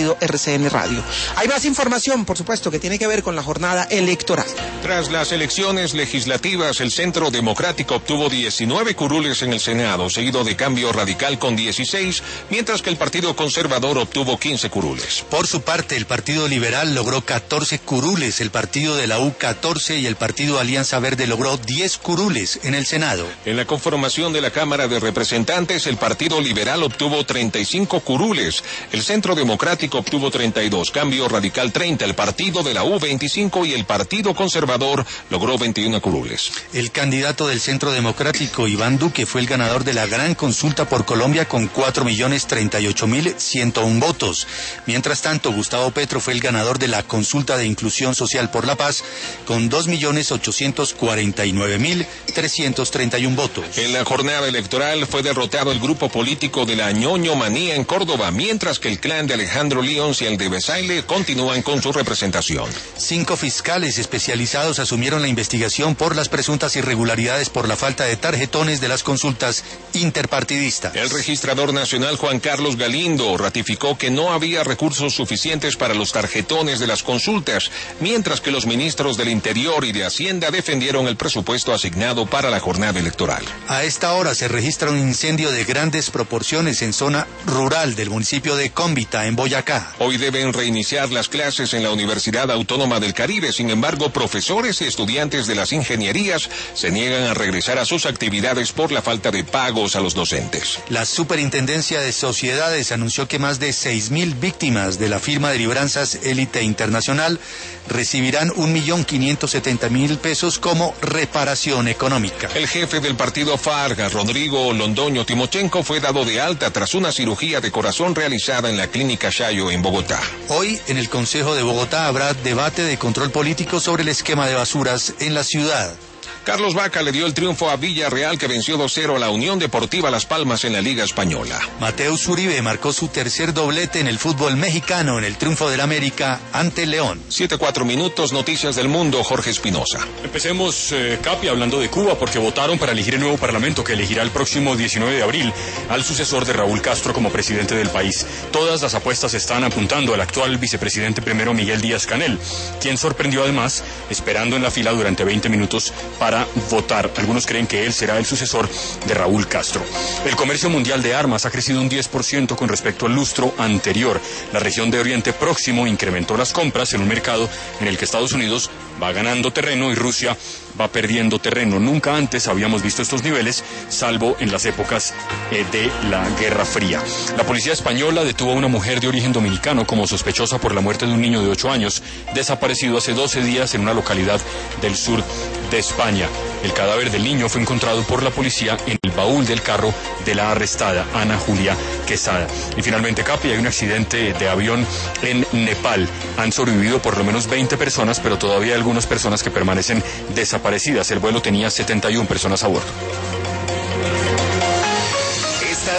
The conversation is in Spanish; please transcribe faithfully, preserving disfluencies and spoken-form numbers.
Radio R C N Radio. Hay más información, por supuesto, que tiene que ver con la jornada electoral. Tras las elecciones legislativas, el Centro Democrático obtuvo diecinueve curules en el Senado, seguido de Cambio Radical con dieciséis, mientras que el Partido Conservador obtuvo quince curules. Por su parte, el Partido Liberal logró catorce curules, el Partido de la U catorce y el Partido Alianza Verde logró diez curules en el Senado. En la conformación de la Cámara de Representantes, el Partido Liberal obtuvo treinta y cinco curules, el Centro Democrático obtuvo treinta y dos, Cambio Radical treinta, el Partido de la U veinticinco y el Partido Conservador logró veintiuno curules. El candidato del Centro Democrático, Iván Duque, fue el ganador de la gran consulta por Colombia con cuatro millones treinta y ocho mil ciento uno votos. Mientras tanto, Gustavo Petro fue el ganador de la consulta de inclusión social por la paz con dos millones ochocientos cuarenta y nueve mil trescientos treinta y uno votos. En la jornada electoral fue derrotado el grupo político de la Ñoño Manía en Córdoba, mientras que el clan de Alejandro Lyons y el de Besaile continúan con su representación. Cinco fiscales especializados asumieron la investigación por las presuntas irregularidades por la falta de tarjetones de las consultas interpartidistas. El registrador nacional Juan Carlos Galindo ratificó que no había recursos suficientes para los tarjetones de las consultas, mientras que los ministros del Interior y de Hacienda defendieron el presupuesto asignado para la jornada electoral. A esta hora se registra un incendio de grandes proporciones en zona rural del municipio de Cómbita, en Boyacá. Hoy deben reiniciar las clases en la Universidad Autónoma del Caribe. Sin embargo, profesores y estudiantes de las ingenierías se niegan a regresar a sus actividades por la falta de pagos a los docentes. La Superintendencia de Sociedades anunció que más de seis mil víctimas de la firma de libranzas Élite Internacional recibirán un millón quinientos setenta mil pesos como reparación económica. El jefe del partido FARC, Rodrigo Londoño Timochenko, fue dado de alta tras una cirugía de corazón realizada en la clínica Chayo en Bogotá. Hoy, en el Consejo de Bogotá, habrá debate de control político sobre el esquema de basuras en la ciudad. Carlos Vaca le dio el triunfo a Villarreal, que venció dos cero a la Unión Deportiva Las Palmas en la Liga Española. Mateus Uribe marcó su tercer doblete en el fútbol mexicano en el triunfo del América ante León. Siete, cuatro minutos, noticias del mundo, Jorge Espinosa. Empecemos, eh, Capi, hablando de Cuba, porque votaron para elegir el nuevo parlamento que elegirá el próximo diecinueve de abril al sucesor de Raúl Castro como presidente del país. Todas las apuestas están apuntando al actual vicepresidente primero Miguel Díaz-Canel, quien sorprendió además esperando en la fila durante veinte minutos para para votar. Algunos creen que él será el sucesor de Raúl Castro. El comercio mundial de armas ha crecido un diez por ciento con respecto al lustro anterior. La región de Oriente Próximo incrementó las compras en un mercado en el que Estados Unidos va ganando terreno y Rusia va perdiendo terreno. Nunca antes habíamos visto estos niveles, salvo en las épocas eh, de la Guerra Fría. La policía española detuvo a una mujer de origen dominicano como sospechosa por la muerte de un niño de ocho años, desaparecido hace doce días en una localidad del sur de España. El cadáver del niño fue encontrado por la policía en el baúl del carro de la arrestada Ana Julia Quesada. Y finalmente, Capi, hay un accidente de avión en Nepal. Han sobrevivido por lo menos veinte personas, pero todavía hay algunas personas que permanecen desaparecidas. El vuelo tenía setenta y una personas a bordo.